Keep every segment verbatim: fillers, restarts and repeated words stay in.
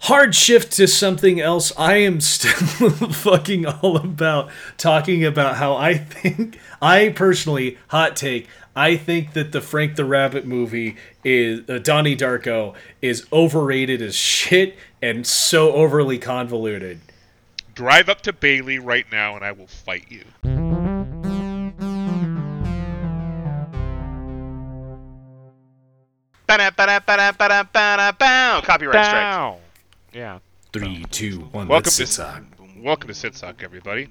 hard shift to something else. I am still fucking all about talking about how I think, I personally, hot take, I think that the Frank the Rabbit movie is, uh, Donnie Darko, is overrated as shit and so overly convoluted. Drive up to Bailey right now and I will fight you. Ba-da, ba-da, ba-da, ba-da, ba-da, bow. Copyright strike. Down. Yeah. Three, two, one, Welcome let's to sit on. Welcome to Sitsock, everybody.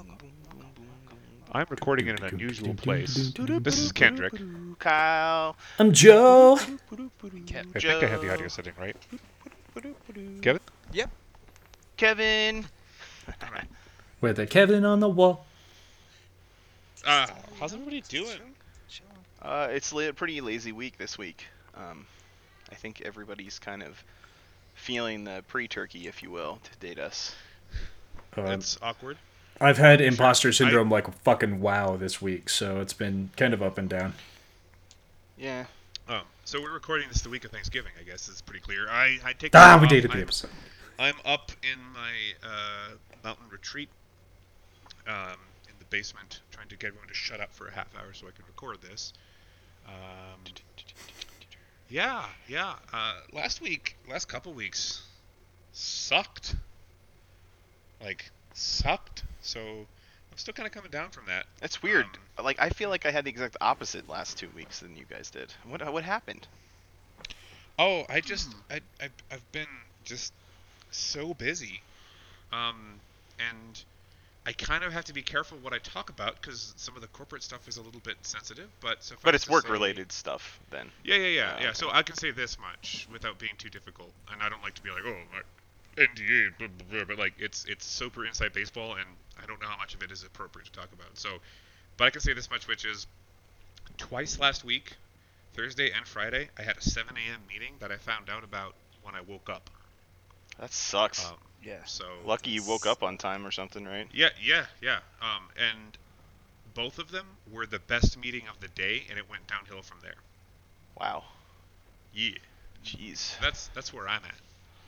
I'm recording in an unusual place. This is Kendrick. Kyle. I'm Joe. I think I have the audio setting right. Kevin? Yep. Kevin. With a Kevin on the wall. Uh, how's everybody doing? Uh, it's a pretty lazy week this week. Um, I think everybody's kind of feeling the pre-turkey, if you will, to date us. Uh, That's awkward. I've had imposter Sure. syndrome like fucking wow this week, so it's been kind of up and down. Yeah. Oh, so we're recording this the week of Thanksgiving, I guess. It's pretty clear. I, I take Ah, time we off. dated the I'm- episode. I'm up in my uh, mountain retreat um, in the basement, trying to get everyone to shut up for a half hour so I can record this. Um, yeah, yeah. Uh, last week, last couple weeks, sucked. Like, sucked. So I'm still kind of coming down from that. That's weird. Um, like, I feel like I had the exact opposite last two weeks than you guys did. What what happened? Oh, I just, I, I, I've been just so busy, um, and I kind of have to be careful what I talk about because some of the corporate stuff is a little bit sensitive. But so But it's work-related stuff, then. Yeah, yeah, yeah, Oh, yeah. okay. So I can say this much without being too difficult, and I don't like to be like, oh, my N D A, blah, blah, blah, but like it's it's super inside baseball, and I don't know how much of it is appropriate to talk about. So, but I can say this much, which is twice last week, Thursday and Friday, I had a seven a.m. meeting that I found out about when I woke up. That sucks. Um, Yeah. so Lucky you woke up on time or something, right? yeah, yeah, yeah. Um, and both of them were the best meeting of the day, and it went downhill from there. Wow. Yeah, Jeez. that's that's where I'm at.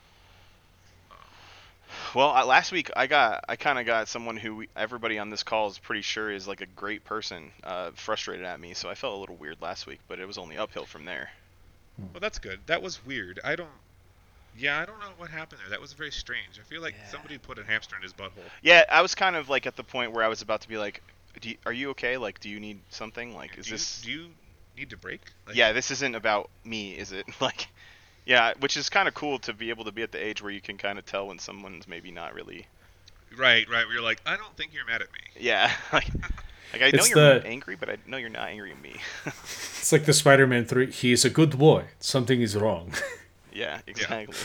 Well, I, last week I got I kind of got someone who we, everybody on this call is pretty sure is like a great person uh, frustrated at me, so I felt a little weird last week, but it was only uphill from there. Well, that's good. That was weird. I don't. Yeah, I don't know what happened there. That was very strange. I feel like Yeah. somebody put a hamster in his butthole. Yeah, I was kind of like at the point where I was about to be like, do you, are you okay? Like, do you need something? Like, is do this? You, do you need to break? Like, Yeah, this isn't about me, is it? Like, yeah, which is kind of cool to be able to be at the age where you can kind of tell when someone's maybe not really. Right, right. Where you're like, I don't think you're mad at me. Yeah, like, like I know It's you're the- angry, but I know you're not angry at me. It's like the Spider-Man three. He is a good boy. Something is wrong. Yeah, exactly.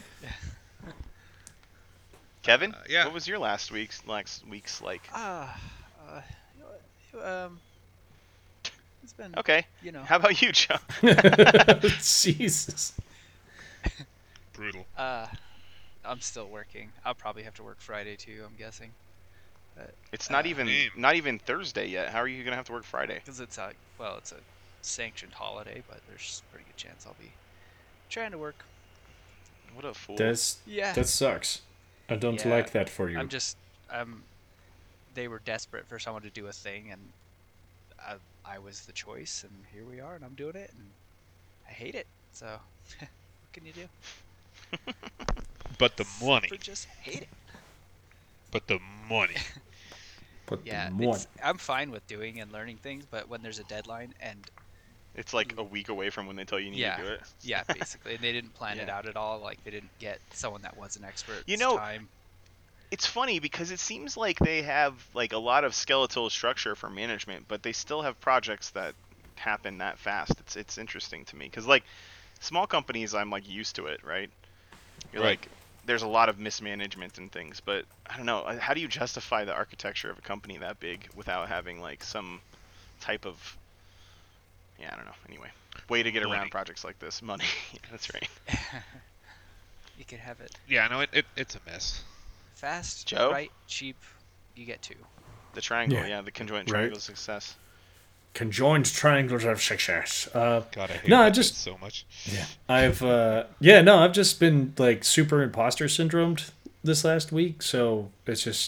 Kevin, Uh, yeah. what was your last week's last week's like? Ah, uh, um, it's been Okay, you know, how about you, Joe? Jesus. Brutal. uh, I'm still working. I'll probably have to work Friday too. I'm guessing, It's not Uh, even Damn. not even Thursday yet. How are you gonna have to work Friday? because it's a well, it's a sanctioned holiday, but there's a pretty good chance I'll be trying to work. What a fool! That's Yeah. that sucks. I don't Yeah, like that for you. I'm just um, they were desperate for someone to do a thing, and I, I was the choice, and here we are, and I'm doing it, and I hate it. So, what can you do? But the money. But just hate it. But the money. But Yeah, the more it's, I'm fine with doing and learning things, but when there's a deadline and It's like a week away from when they tell you you need yeah, to do it. yeah, basically, and they didn't plan it Yeah. out at all. Like they didn't get someone that was an expert. You know, time. It's funny because it seems like they have like a lot of skeletal structure for management, but they still have projects that happen that fast. It's it's interesting to me because like small companies, I'm like used to it, right? You're Right. like there's a lot of mismanagement and things, but I don't know. uh, How do you justify the architecture of a company that big without having like some type of yeah, I don't know. Anyway, way to get Money. around projects like this. Money. Yeah, that's right. You could have it Yeah, no, it, it it's a mess. fast, Joe? right, cheap. You get two. The triangle, Yeah. yeah, the conjoint Right. triangle of success. conjoined triangles of success. Uh, God, I hate no, I that bit just so much. yeah, I've uh, yeah, no, I've just been like super imposter syndromed this last week, so it's just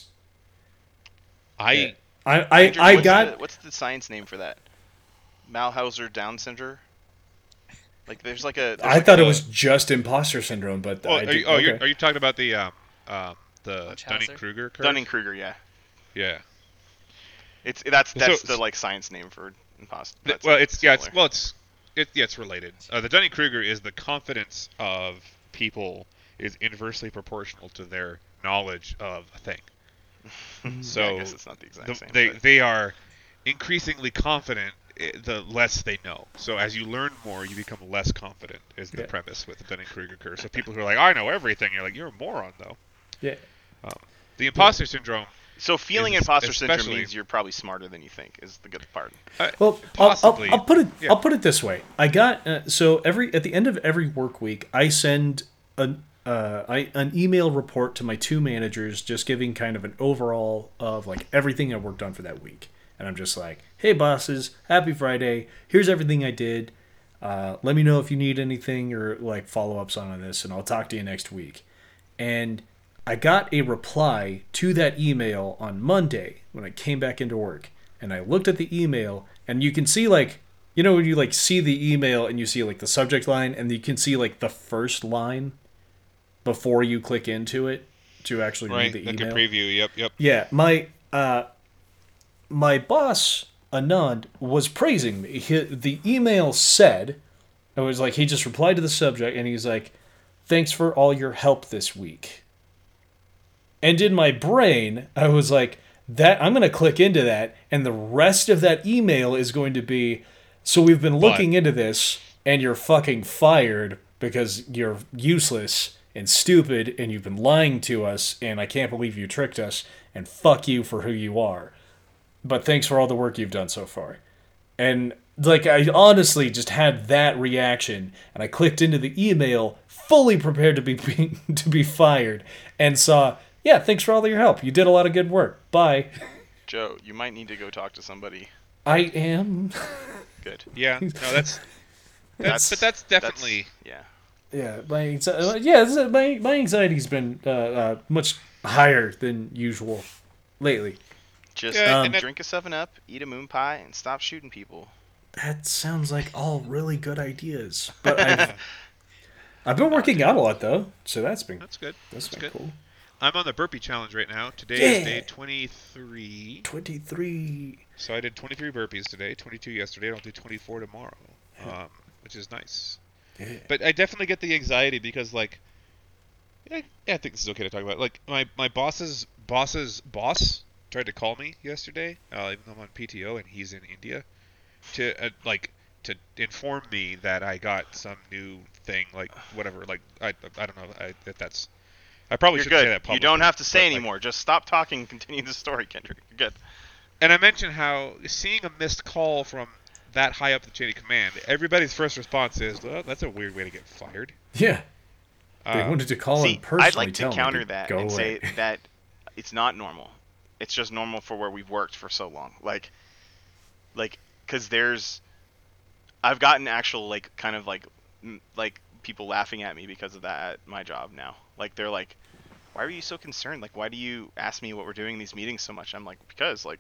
I yeah. I I, Andrew, I what's got the, what's the science name for that? Malhauser Down syndrome. Like there's like a. There's I like thought a, it was just imposter syndrome, but well, I are do, you, oh, okay. you're, are you talking about the um, um the Munchausen? Dunning Kruger curve? Dunning Kruger. Yeah. Yeah. It's that's that's So- the like science name for imposter. Th- well, it's yeah, it's well, it's it, yeah, it's related. Uh, the Dunning Kruger is the confidence of people is inversely proportional to their knowledge of a thing. So yeah, I guess it's not the exact the- same. they but- they are increasingly confident i- the less they know. So as you learn more, you become less confident. Is the Yeah. premise with the Dunning Kruger curve. So people who are like, I know everything, you're like, you're a moron though. Yeah. Um, the imposter syndrome. So feeling is imposter syndrome especially- means you're probably smarter than you think. Is the good part. Uh, Well, I'll, I'll, possibly. I'll put it. Yeah. I'll put it this way. I got uh, so every at the end of every work week, I send an uh, I, an email report to my two managers, just giving kind of an overall of like everything I worked on for that week. And I'm just like, hey bosses, happy Friday. Here's everything I did. Uh, let me know if you need anything or like follow ups on this, and I'll talk to you next week. And I got a reply to that email on Monday when I came back into work, and I looked at the email, and you can see like, you know, when you like see the email and you see like the subject line, and you can see like the first line before you click into it to actually Right, read the like email. a preview. Yep, yep. Yeah, my uh, my boss Anand was praising me. He, the email said, it was like he just replied to the subject, and he's like, "Thanks for all your help this week." And in my brain, I was like, "That I'm gonna click into that, and the rest of that email is going to be, so we've been looking into this, and you're fucking fired because you're useless." And stupid, and you've been lying to us, and I can't believe you tricked us, and fuck you for who you are. But thanks for all the work you've done so far. And, like, I honestly just had that reaction, and I clicked into the email, fully prepared to be, be to be fired, and saw, yeah, thanks for all your help. You did a lot of good work. Bye. Joe, you might need to go talk to somebody. I am. Good. Yeah. No, that's. That's, That's- but that's definitely. Yeah. Yeah, my anxi- yeah, this is- my my anxiety's been uh, uh, much higher than usual lately. Just Yeah, Um, and that- drink a seven up, eat a moon pie, and stop shooting people. That sounds like all really good ideas. But I've, I've been working out a lot though, so that's been That's good. that's That's been good. cool. I'm on the burpee challenge right now. Today Yeah. is day twenty-three. Twenty-three. So I did twenty-three burpees today, twenty-two yesterday, and I'll do twenty-four tomorrow, um, which is nice. Yeah. But I definitely get the anxiety because, like, yeah, yeah, I think this is okay to talk about. Like, my, my boss's boss's boss tried to call me yesterday, uh, even though I'm on P T O and he's in India, to uh, like to inform me that I got some new thing, like whatever. Like I I don't know I, if that's I probably You're shouldn't say good. that publicly. You don't have to say but, like, anymore. Just stop talking and continue the story, Kendrick. You're good. And I mentioned how seeing a missed call from that high up the chain of command, everybody's first response is, well, that's a weird way to get fired. Yeah. They Um, wanted to call See, and personally I'd like to tell me counter to that go and away. say that it's not normal. It's just normal for where we've worked for so long. Like, like, cause there's, I've gotten actual like kind of like, m- like people laughing at me because of that at my job now. Like they're like, why are you so concerned? Like, why do you ask me what we're doing in these meetings so much? I'm like, because like,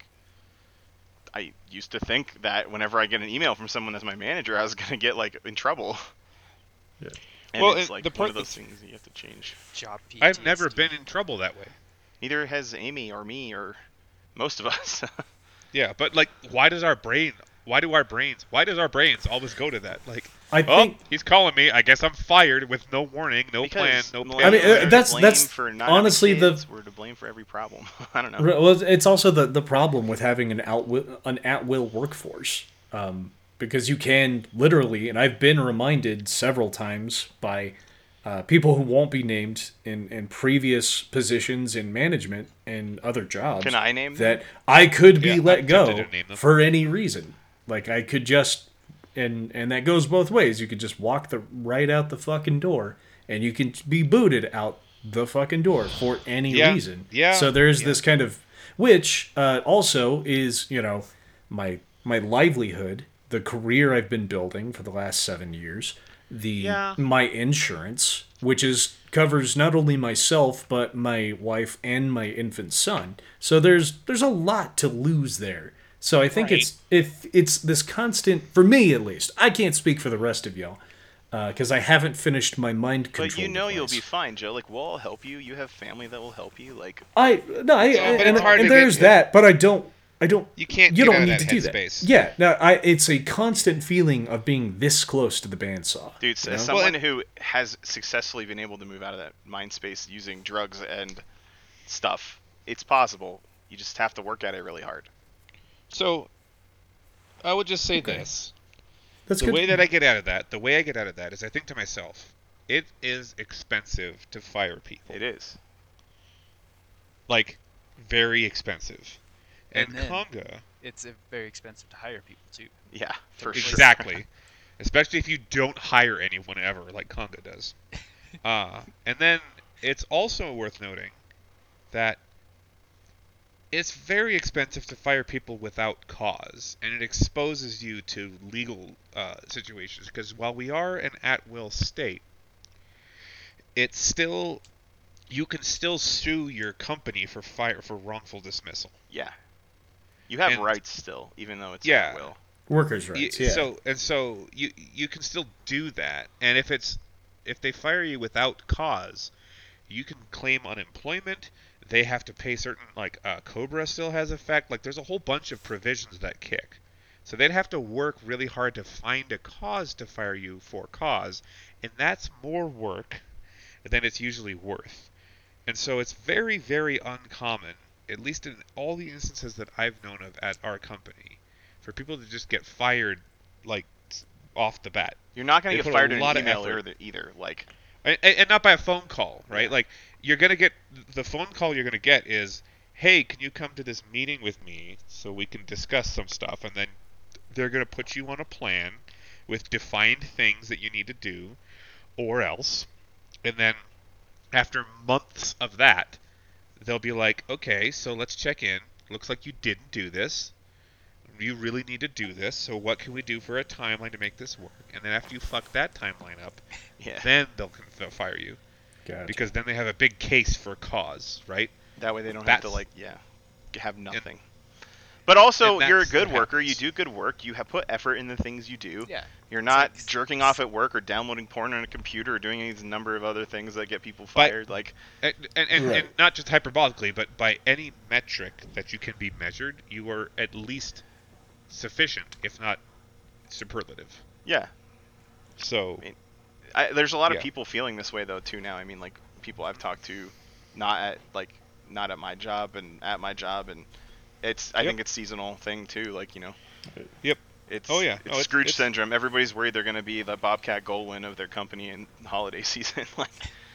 I used to think that whenever I get an email from someone as my manager, I was gonna get like in trouble. Yeah. And Well, it's and like the one part of those that's- things that you have to change. Job P T S D. I've never been in trouble that way. Neither has Amy or me or most of us. Yeah, but like, why does our brain? Why do our brains? Why does our brains always go to that? Like, I oh, think he's calling me. I guess I'm fired with no warning, no plan, because no millennials plan. I mean, uh, are to that's- blame that's for not having honestly the- kids. We're to blame for every problem. I don't know. well, it's also the the problem with having an out an at will workforce, um, because you can literally, and I've been reminded several times by uh, people who won't be named in in previous positions in management and other jobs. Can I name that I could be Yeah, let I'm go tempted to name them. for any reason? Like I could just, and and that goes both ways. You could just walk the right out the fucking door, and you can be booted out the fucking door for any Yeah, reason. yeah, So there's yeah. this kind of, which uh, also is, you know, my my livelihood, the career I've been building for the last seven years, the Yeah. my insurance, which is covers not only myself but my wife and my infant son. So there's there's a lot to lose there. So I think Right. it's if it's this constant, for me at least. I can't speak for the rest of y'all because I haven't finished my mind control. But you know you'll device. be fine, Joe. Like, we'll all help you. You have family that will help you. Like, I no, I, Yeah, but and, it's hard and to there's get- that, but I don't. I don't. You can't You get don't out of need that to do that. headspace. Yeah, no, I. It's a constant feeling of being this close to the bandsaw. dude, you know? as someone Well, who has successfully been able to move out of that mind space using drugs and stuff, it's possible. You just have to work at it really hard. So, I would just say Okay. this. That's the good. way that I get out of that, the way I get out of that is I think to myself, it is expensive to fire people. It is. Like, very expensive. And, And then- conga, It's uh, very expensive to hire people too. Yeah, for sure. exactly. Especially if you don't hire anyone ever, like conga does. Uh, and then it's also worth noting that it's very expensive to fire people without cause, and it exposes you to legal uh, situations. Because while we are an at-will state, it's still you can still sue your company for fire for wrongful dismissal. Yeah. You have And- rights still, even though it's Yeah. at will. Workers' Y- rights. Yeah. So and so you you can still do that, and if it's if they fire you without cause, you can claim unemployment. They have to pay certain like uh, Cobra still has effect. Like there's a whole bunch of provisions that kick. So they'd have to work really hard to find a cause to fire you for cause, and that's more work than it's usually worth. And so it's very very uncommon, at least in all the instances that I've known of at our company, for people to just get fired like off the bat. You're not going They to get put a fired in lot an of email effort. either, either. Like, And, and not by a phone call, right? Yeah. Like you're gonna get the phone call you're gonna get is, "Hey, can you come to this meeting with me so we can discuss some stuff?" And then they're gonna put you on a plan with defined things that you need to do, or else. And then after months of that, they'll be like, "Okay, so let's check in. Looks like you didn't do this. You really need to do this. So what can we do for a timeline to make this work?" And then after you fuck that timeline up, yeah. then they'll, they'll fire you. Gotcha. Because then they have a big case for cause, right? That way they don't have to, That's- like, yeah, have nothing. But also, and you're a that's good what worker. You happens. do good work. You have put effort in the things you do. Yeah. You're not like- jerking off at work or downloading porn on a computer or doing any number of other things that get people But- fired. Like, And, and, and, Right. and not just hyperbolically, but by any metric that you can be measured, you are at least sufficient, if not superlative. yeah. So, mean, I, there's a lot of Yeah. people feeling this way though too now. I mean, like people I've talked to, not at like not at my job and at my job, and it's I Yep. think it's seasonal thing too. Like you know, yep. it's Oh, yeah. it's Oh, it's- Scrooge it's- syndrome. Everybody's worried they're going to be the Bobcat Goldwyn of their company in holiday season. Like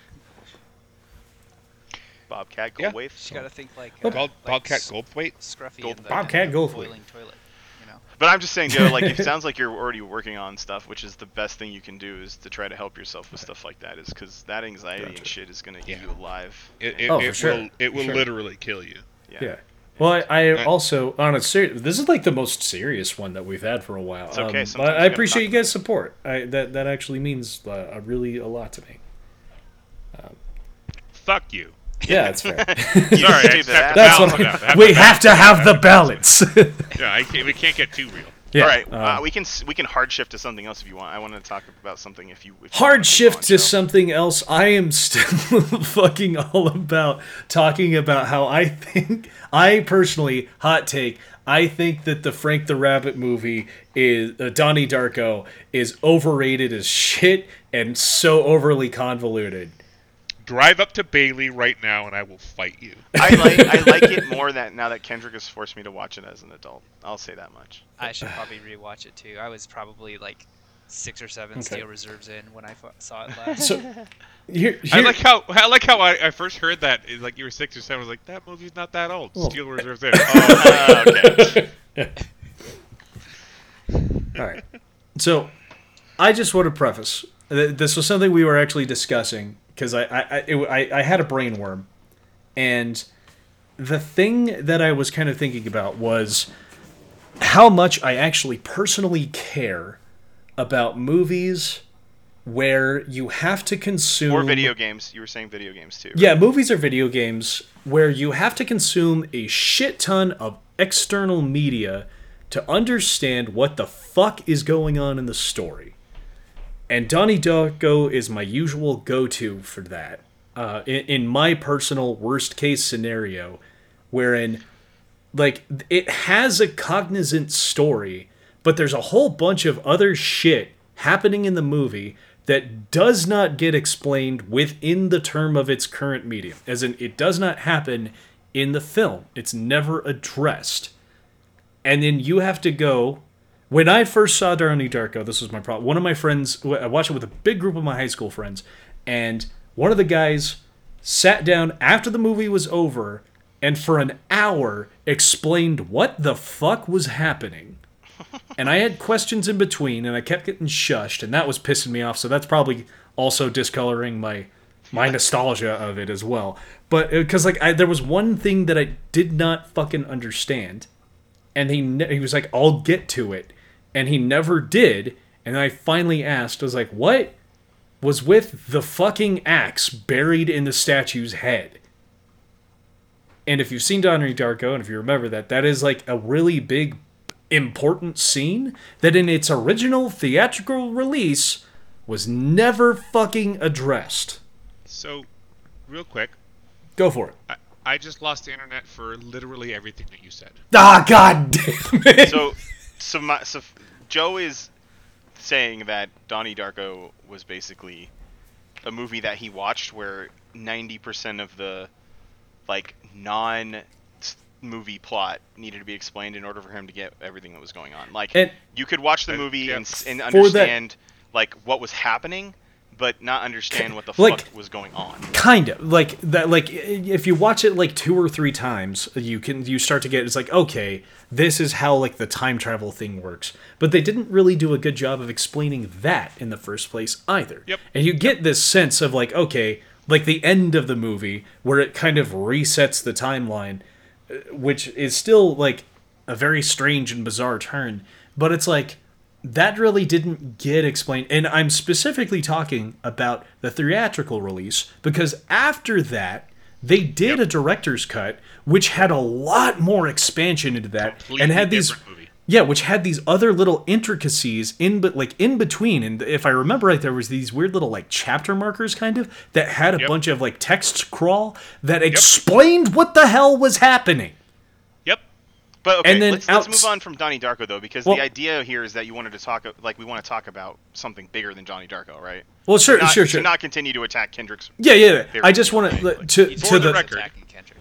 Bobcat Yeah. Goldthwait. You gotta think like, Well, uh, Bob, like Bobcat s- Goldthwait? Scruffy Gold- in the, Bobcat in the Goldthwait. boiling toilet. You know. But I'm just saying, Joe. Like it sounds like you're already working on stuff, which is the best thing you can do is to try to help yourself with stuff like that. Is because that anxiety and Gotcha. shit is going to Yeah. eat you alive. It, And- it, Oh, it for sure. will, it For will sure. literally kill you. yeah. Yeah. Well, I, I Uh, also on a ser- this is like the most serious one that we've had for a while. It's okay, Um, sometimes but you I gotta appreciate talk you guys' support. I, that that actually means uh, a really a lot to me. Fuck you. Yeah, that's fair. You Sorry, I stupid just have to ass. That's balance what it out. I, Have we to have to have the balance. Yeah, I can't, we can't get too real. Yeah. All right, uh, uh, we can s- we can hard shift to something else if you want. I want to talk about something if you. If you wanna Hard move shift on, to Joe. something else. I am still fucking all about talking about how I think, I personally, hot take, I think that the Frank the Rabbit movie is, uh, Donnie Darko, is overrated as shit and so overly convoluted. Drive up to Bailey right now and I will fight you. I like I like it more that now that Kendrick has forced me to watch it as an adult. I'll say that much. I should probably rewatch it too. I was probably like six or seven Okay. Steel Reserves in when I fu- saw it last. So, here, I here like how I like how I, I first heard that is like you were six or seven. I was like, that movie's not that old. Well- Steel Reserves in. Oh, Uh, okay. all right. So, I just want to preface th- this was something we were actually discussing because I I, I, it, I I had a brain worm, and the thing that I was kind of thinking about was how much I actually personally care about movies where you have to consume... Or video games. You were saying video games, too. Right? Yeah, movies or video games where you have to consume a shit ton of external media to understand what the fuck is going on in the story. And Donnie Darko is my usual go-to for that. Uh, in, in my personal worst-case scenario, wherein, like, it has a cognizant story, but there's a whole bunch of other shit happening in the movie that does not get explained within the term of its current medium. As in, it does not happen in the film. It's never addressed. And then you have to go... When I first saw Donnie Darko, this was my problem. One of my friends... I watched it with a big group of my high school friends, and one of the guys sat down after the movie was over and for an hour explained what the fuck was happening. And I had questions in between, and I kept getting shushed, and that was pissing me off, so that's probably also discoloring my my nostalgia of it as well. But, because, like, I, there was one thing that I did not fucking understand, and he ne- he was like, I'll get to it, and he never did, and I finally asked, I was like, what was with the fucking axe buried in the statue's head? And if you've seen Donnie Darko, and if you remember that, that is, like, a really big important scene that in its original theatrical release was never fucking addressed. So, real quick. Go for it. I, I just lost the internet for literally everything that you said. Ah, god damn it! So, so, my, so Joe is saying that Donnie Darko was basically a movie that he watched where ninety percent of the, like, non... movie plot needed to be explained in order for him to get everything that was going on. Like, and, you could watch the uh, movie yeah. and, and understand that, like what was happening, but not understand what the like, fuck was going on. Kind of like that. Like, if you watch it like two or three times, you can you start to get it's like, okay, this is how like the time travel thing works. But they didn't really do a good job of explaining that in the first place either. Yep. And you get this sense of like, okay, like the end of the movie where it kind of resets the timeline, which is still like a very strange and bizarre turn, but it's like that really didn't get explained. And I'm specifically talking about the theatrical release because after that they did Yep. a director's cut which had a lot more expansion into that Completely and had these different movie. yeah, which had these other little intricacies in, but like in between. And if I remember right, there was these weird little like chapter markers, kind of, that had a Yep. bunch of like text crawl that explained what the hell was happening. Yep. But okay, And then let's, let's outs- move on from Donnie Darko though, because Well- the idea here is that you wanted to talk, like we want to talk about something bigger than Donnie Darko, right? Well, sure, not, sure, to sure. not continue to attack Kendrick's. yeah, yeah. yeah. Very I just good, want right? to Like, to He's to For the, the record. attacking Kendrick.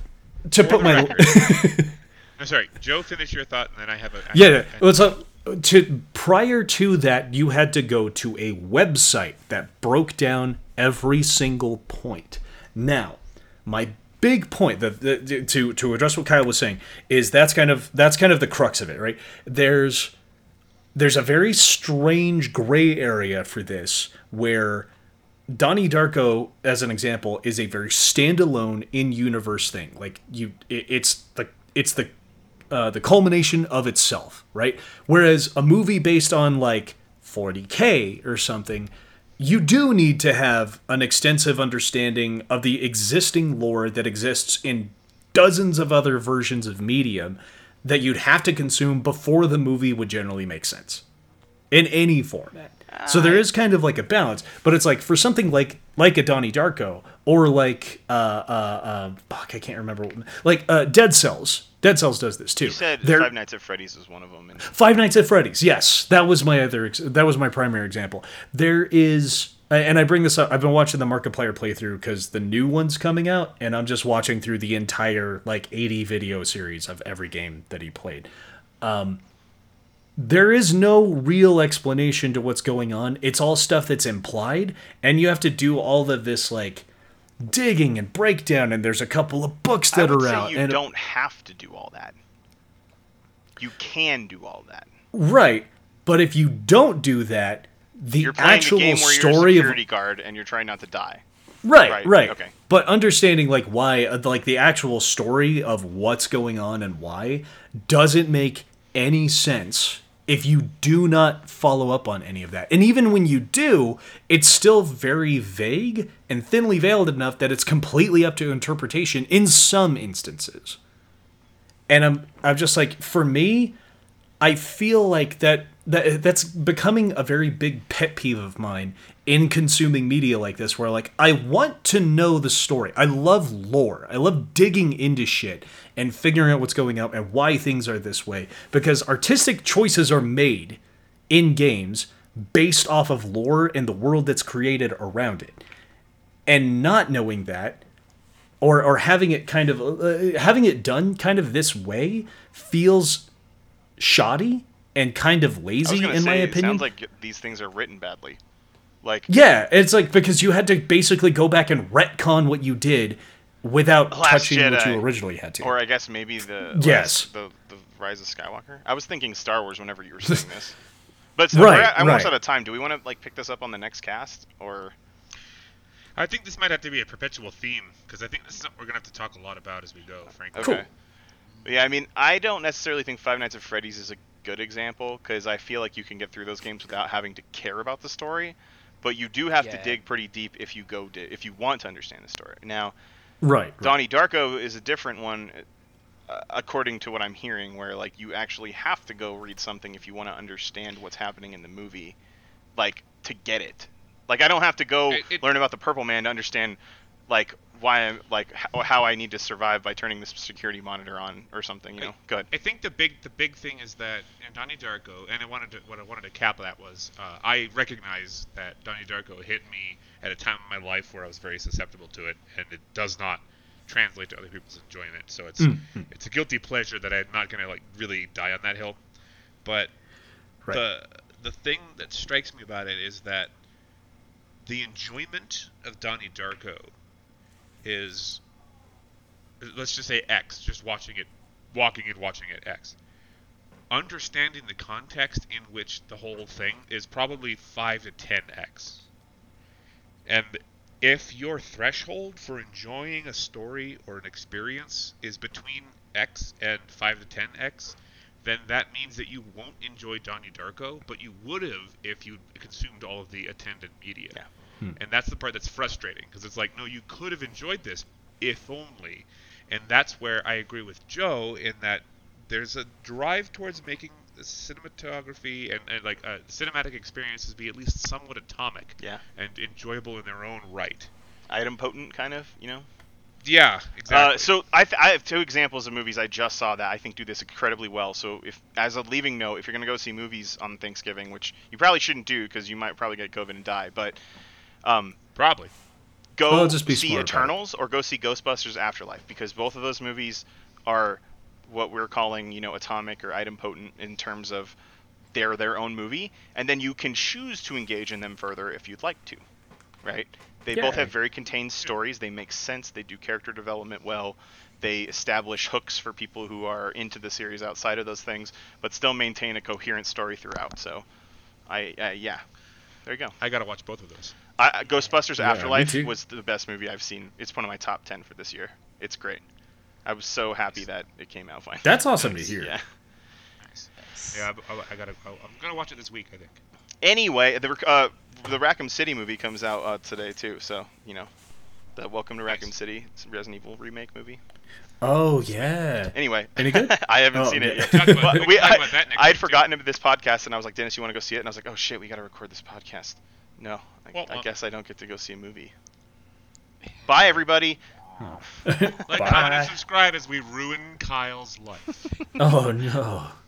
to For put the my record. I'm sorry, Joe, finish your thought, and then I have a... I yeah. have yeah. a- Well, so to prior to that, you had to go to a website that broke down every single point. Now, my big point that the, to to address what Kyle was saying is that's kind of that's kind of the crux of it, right? There's there's a very strange gray area for this where Donnie Darko, as an example, is a very standalone in-universe thing. Like you, it, it's the it's the uh, the culmination of itself, right? Whereas a movie based on like forty K or something, you do need to have an extensive understanding of the existing lore that exists in dozens of other versions of Medium that you'd have to consume before the movie would generally make sense in any format. So there is kind of like a balance, but it's like for something like like a Donnie Darko or like uh uh, uh fuck I can't remember what, like uh Dead Cells. Dead Cells does this too. You said They're- Five Nights at Freddy's was one of them. And Five Nights at Freddy's. Yes, that was my other. Ex- that was my primary example. There is, and I bring this up. I've been watching the Markiplier playthrough because the new one's coming out, and I'm just watching through the entire like eighty video series of every game that he played. Um, there is no real explanation to what's going on. It's all stuff that's implied, and you have to do all of this like digging and breakdown. And there's a couple of books that I would are say out. you and don't have to do all that. You can do all that. Right, but if you don't do that, the You're playing actual a game where story you're a of security guard and you're trying not to die. right, right, right, okay. But understanding like why, uh, like the actual story of what's going on and why, doesn't make any sense if you do not follow up on any of that. And even when you do, it's still very vague and thinly veiled enough that it's completely up to interpretation in some instances. And I'm I'm just like, for me, I feel like that, that that's becoming a very big pet peeve of mine in consuming media like this, where like, I want to know the story. I love lore. I love digging into shit and figuring out what's going on and why things are this way, because artistic choices are made in games based off of lore and the world that's created around it. And not knowing that, or or having it kind of uh, having it done kind of this way, feels shoddy and kind of I was lazy, gonna in say, my it opinion. sounds like these things are written badly. Like, Yeah, it's like, because you had to basically go back and retcon what you did without Last touching what Jedi, you originally had to. or I guess maybe the Yes. last- the the Rise of Skywalker. I was thinking Star Wars whenever you were saying this. But so Right, we're at- I'm almost right. out of time. Do we want to like pick this up on the next cast, or I think this might have to be a perpetual theme because I think this is something we're gonna have to talk a lot about as we go. Frankly. okay? Cool. Yeah, I mean, I don't necessarily think Five Nights at Freddy's is a good example because I feel like you can get through those games without having to care about the story, but you do have to Yeah. dig pretty deep if you go di- if you want to understand the story. Now, Right. right. Donnie Darko is a different one, uh, according to what I'm hearing, where like you actually have to go read something if you want to understand what's happening in the movie, like to get it. Like I don't have to go It- it- learn about the Purple Man to understand, like why I'm like how, how I need to survive by turning this security monitor on or something. You know, good. I think the big the big thing is that in Donnie Darko, and I wanted to what I wanted to cap that was uh, I recognize that Donnie Darko hit me at a time in my life where I was very susceptible to it, and it does not translate to other people's enjoyment. So it's Mhm. it's a guilty pleasure that I'm not gonna like really die on that hill. But Right. the the thing that strikes me about it is that the enjoyment of Donnie Darko is, let's just say X, just watching it, walking and watching it X. Understanding the context in which the whole thing is probably five to ten X. And if your threshold for enjoying a story or an experience is between X and five to ten X, then that means that you won't enjoy Donnie Darko, but you would have if you consumed all of the attendant media. Yeah. Hmm. And that's the part that's frustrating, because it's like, no, you could have enjoyed this if only. And that's where I agree with Joe in that there's a drive towards making the cinematography and, and like uh, cinematic experiences be at least somewhat atomic Yeah. and enjoyable in their own right. Item potent, kind of. You know. Yeah, exactly. Uh, so I, th- I have two examples of movies I just saw that I think do this incredibly well. So if, as a leaving note, if you're gonna go see movies on Thanksgiving, which you probably shouldn't do because you might probably get COVID and die, but um, Probably. go Well, just be see smart about it. Eternals or go see Ghostbusters Afterlife, because both of those movies are what we're calling, you know, atomic or item potent in terms of they're their own movie, and then you can choose to engage in them further if you'd like to, right? They both Yeah. have very contained stories. They make sense. They do character development well. They establish hooks for people who are into the series outside of those things, but still maintain a coherent story throughout. So, I uh, yeah, there you go. I gotta watch both of those. I, Ghostbusters Yeah, me Afterlife too. was the best movie I've seen. It's one of my top ten for this year. It's great. I was so happy that it came out finally. That's awesome to hear. Yeah. Nice. Yeah, I, I, I gotta. I, I'm gonna watch it this week, I think. Anyway, the uh, the Rackham City movie comes out uh, today too. So you know, the Welcome to Rackham Nice. City, it's a Resident Evil remake movie. Oh, yeah. Anyway, Any good? I haven't Oh, seen it okay. yet. Talk about- But we we, can talk I, about that next I had week, too. forgotten about this podcast, and I was like, Dennis, you want to go see it? And I was like, oh shit, we got to record this podcast. No, I, Well, I well- guess I don't get to go see a movie. Bye, everybody. Like, Bye. comment, and subscribe as we ruin Kyle's life. Oh, no.